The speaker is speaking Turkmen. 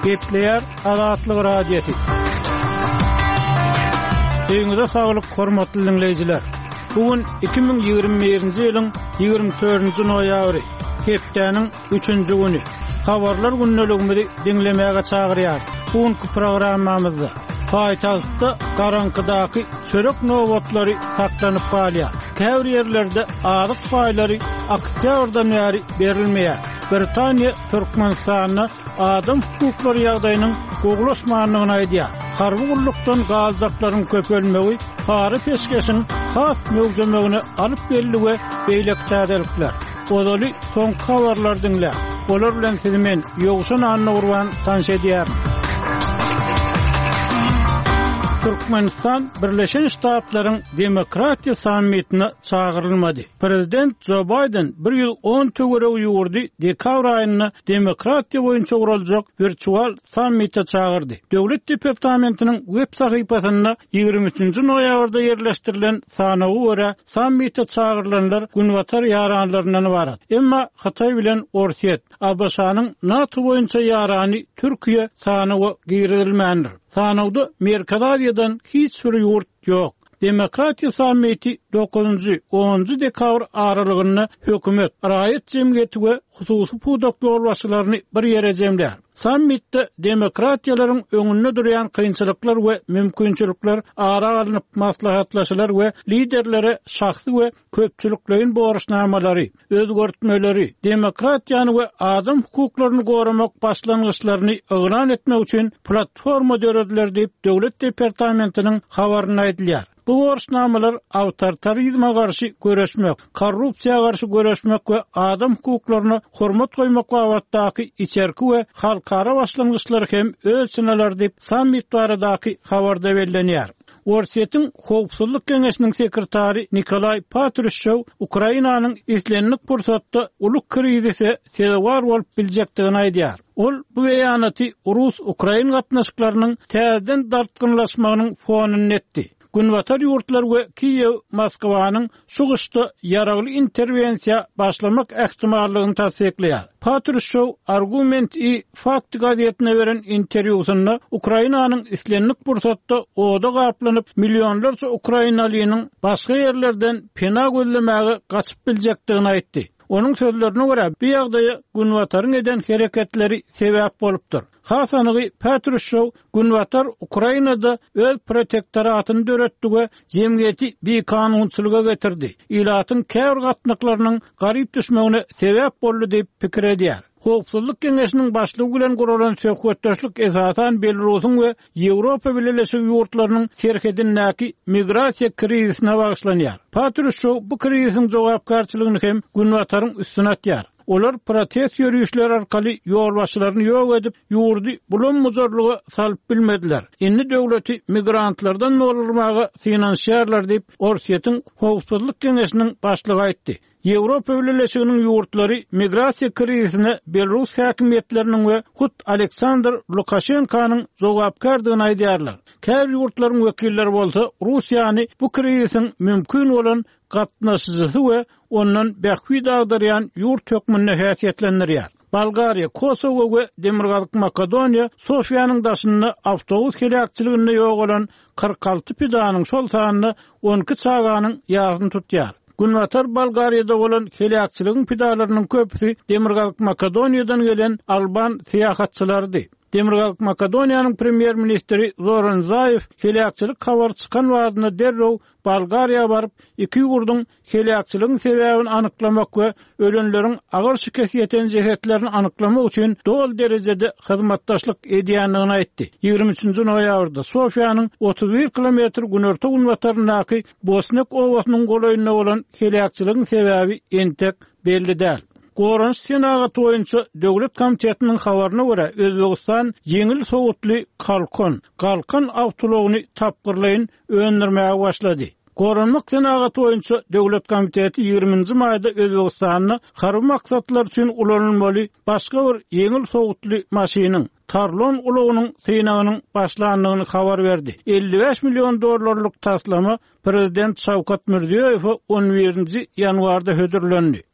Gepleyer Azatlyk radiosi. Deňize saglyk, hormatly dinleýijiler. Bugün 2021-nji ýylyň 24-nji noýabry, hepdeniň 3-nji güni. Habarlar günneligimizi dinlemäge çagyrýar. Bugünkü programmamyzda paýtagtda garankydaky çörek nowatlary taklanyp galýar. Käbir ýerlerde azyk paýlary oktýabrdan bäri berilmeýär. Britaniýa Türkmenistanyna adam hukuklary ýagdaýynyň goglaşmanlygyny aýdýar. Harby gullukdan galjaklaryň köpelmegi, hary peşkeşiň has möwjemegini alyp gelýär beýlek täzelikler. Odaly soňky habarlar dinlä. Olar bilen sizi men Ýogşan Anna Urban tanış edýär. Türkmenistan Birleşen Ştatlaryň Demokratiýa sammitine çağırylmady. Prezident Joe Biden 1 ýyl 10 töwereg ýurdy dekabr aýyna demokratiýa boýunça guraljak virtual sammite çağırdy. Döwlet departamentiniň web sahypasynda 23-nji noýabrda ýerleşdirilen sanagy görä sammite çağırılanlar günwatar ýaranlaryndan ibarat. Emma Hatay bilen Orsiýet, Abaşanyň NATO boýunça ýarany Türkiýe sanagy girilmändir. Sanawda Merkez Aziýadan hiç bir ýurt ýok. Demokratiýa sammiti 9-10 dekabr aralygyna hökümet, raýat jemgyýeti we hususy pudak ýolbaşçylaryny bir ýere jemlär. Sammitde demokratiýalaryň öňünde durýan kynçylyklar we mümkinçilikler ara alınıp maslahatlaşylar we liderlere şahsy we köpçülikleriň borçnamalary, özgörtmeleri, demokratiýany we adam hukuklaryny goramak başlangyçlaryny öňden etmek üçin platforma döredler diýip döwlet departamentiniň habaryna aýdylýar. Bu borçnamalar awtoritarizme garşy göreşmek, korrupsiýa garşy göreşmek we adam hukuklaryna hormat goýmak wagtdaky içerki we halkara başlangyçlary hem ölçüneler diýip sammit baradaky habarda bellenýär. Orsiýetiň Howpsuzlyk Keňeşiniň sekretary Nikolay Patrushew Ukrainanyň islenlik pursatda uluk krizise sebäp bolup biljekdigini aýdýar. Ol bu beýanaty Rus-Ukrain gatnaşyklarynyň täzeden dartgynlaşmagynyň fonuny etdi. Günwatar ýurtlar we Kiýew, Moskwanyň şu gışda ýaragly interwensiýa başlamak ähtimallygyny tasdikleýär. Patrushew Argument-i Fakt gazetine beren interwýusynda Ukrainanyň islenlik pursatda oda gaplanyp millionlarça Ukrainalynyň başga ýerlerden pena gözlemäge gaçyp biljekdigini aýtdy. Onun sözlerine göre bir ýagdaýa günwataryň eden hereketleri sebäp bolupdyr. Hasanygy Patrushew günwatar Ukrainada öz protektoratyny döretdige jemgyýeti bir kanunçylyga getirdi. Ilatyň käbir gatnaklarynyň garyp düşmegine sebäp boldy diýip pikir edýär. Howpsuzlyk Keňeşiniň başlygy bilen guralan söhbetdeşlik esasan Belarusyň we Ýewropa Birleşik ýurtlarynyň serhedindäki migrasiýa krizisine bagşlanýar. Patrushew bu krizisiň jogapkarçylygyny hem günwataryň üstüne atýar. Olar protest ýürüýüşleri arkaly ýolbaşçylaryny ýok edip ýurdy bulanmazarlyga salyp bilmediler. Indi döwleti migrantlardan nolurmaga finansiýarlar diýip Orsiýetiň Howpsuzlyk Keňeşiniň başlygy aýtdy. Ýewropa Birleşiginiň ýurtlary migrasiýa krizisine Belarus häkimetleriniň we hut Aleksandr Lukashenkanyň jogapkardygyny aýdýarlar. Käbir ýurtlaryň wekilleri bolsa Russiýany bu krizisiň mümkin bolan gatnaşyjysy we ondan bähwi dagdyrýan ýurt hökmüne häsiýetlendirýär. Bulgariya, Kosovo we Demirgalyk Makedoniýa Sofiýanyň daşynda awtobus helakçyliginde ýok bolan 46 pidanyň şol sanyny 12 çaganyň ýazyny tutýar. Günwatar Bulgariýada bolan helakçylygyň pidalarynyň köpüsi Demirgalyk Makedoniýadan gelen Alban syýahatçylardy. Demirgalyk Makedoniýanyň premier ministri Zoran Zaev helakçylyk habar çykan wagtyna derrew Bulgariýa baryp iki ýurduň helakçylygyň sebäbini anyklamak we ölenleriň agyr şikayet eten jehetlerini anyklamak üçin dol derejede hyzmatdaşlyk edýändigini aýtdy. 23-nji noýabrda Sofiýanyň 31 kilometr günörte günwatarynaky Bosnek owasynyň golaýyna bolan helakçylygyň sebäbi entek belli däl. Gorans senagat boýunça Döwlet Komitetiniň habaryna görä Özbegistan ýeňil sowutly kalkan awtologyny tapgyrlaýyn öňdirmäge başlady. Goranlyk senagat boýunça Döwlet Komiteti 20-nji maýda Özbegistanyň harby maksatlar üçin ulanylmaly başga bir ýeňil sowutly maşynyň Tarlon ulugynyň synagynyň başlandygyny habar berdi. 55 milyon dollarlyk taslama Prezident Şawkat Mirziýow 11-nji ýanwarda hödürlendi.